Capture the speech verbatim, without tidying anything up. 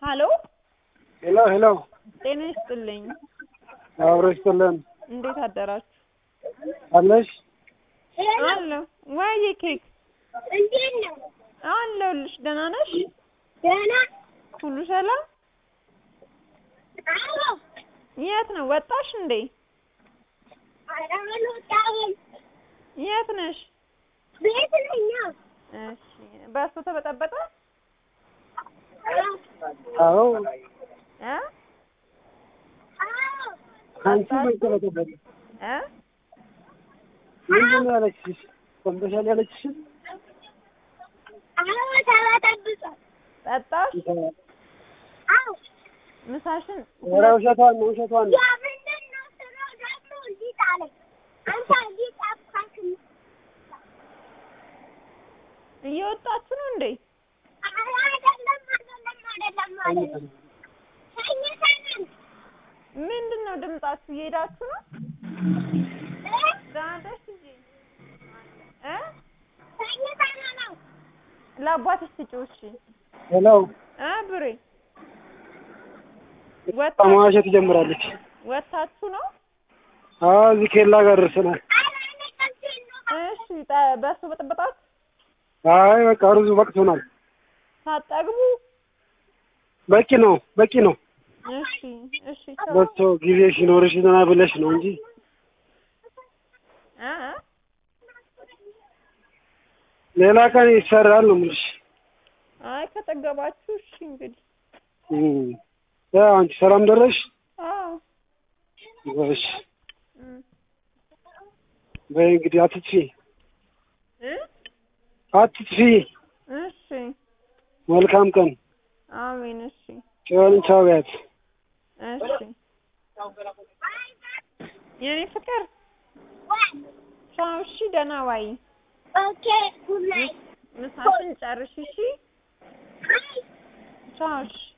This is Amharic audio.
ሀሎ ሄሎ ሄሎ ጤና ይስጥልኝ። አብሮ ይስጥልን። እንዴት አደራችሁ? አለሽ? አለሁ። ወይ ኬክ እንዴት ነው? አለሁልሽ። ደህና ነሽ? ደህና። ሁሉ ሰላም? አዎ። የት ነው? ወጣሽ እንዴ? ኧረ አልወጣሁም። የት ነሽ? ቤት ነኝ። እሺ። በእሱ ተበጠበጠ? አዎ። እ አዎ። አንቺ ምን ተበጠበጠ? እ ምንድን ነው ያለችሽ? ሰምተሻል ያለችሽ? አዎ ተበጠበጠ። ጠጣሽ? አዎ። ምሳሽን ኧረ ውሸቷን ነው ውሸቷን ነው። ያ ምንድን ነው ስራው ደግሞ እንዲህ ጣለኝ። አንተ እንዲህ ጠፋክ። እየወጣችሁ ነው እንዴ? ኧረ አይደለም አይደለም አይደለም አይደለም። ተኝተናል። ምንድን ነው ድምጻችሁ? እየሄዳችሁ ነው? እ ዳደሽ እንጂ እ ተኝተናል ነው። ለአባትሽ ስጪው። እሺ። ሄሎ እ ብሬ ማዋሸት ትጀምራለች። ወታችሁ ነው? አዎ እዚህ ኬላ ጋር ደርሰናል። ኧረ እኔ ቀልዴን ነው። እሺ። ጠ- በእሱ በጥብጣት አይ በቃ ሩዙ በቅቶናል። ሳጠግቡ በቂ ነው በቂ ነው። እሺ እሺ። ቻው። በቶ ጊዜ ሲኖርሽ ዘና ብለሽ ነው እንጂ እ እ ሌላ ቀን ይሰራል ነው የምልሽ። አይ ከጠገባችሁ እሺ። እንግዲህ እም ያው አንቺ ሰላም ደረሽ? አዎ። እሺ እም በይ እንግዲህ አትጥፊ እ አትጥፊ። እሺ። መልካም ቀን። አሜን። እሺ ጨዋን ቻው በያት። እሺ። የኔ ፍቅር ቻው። እሺ። ደህና ዋይ። ኦኬ ጉድ ናይት። ምሳሽን ጨርሽ። እሺ። ቻው። እሺ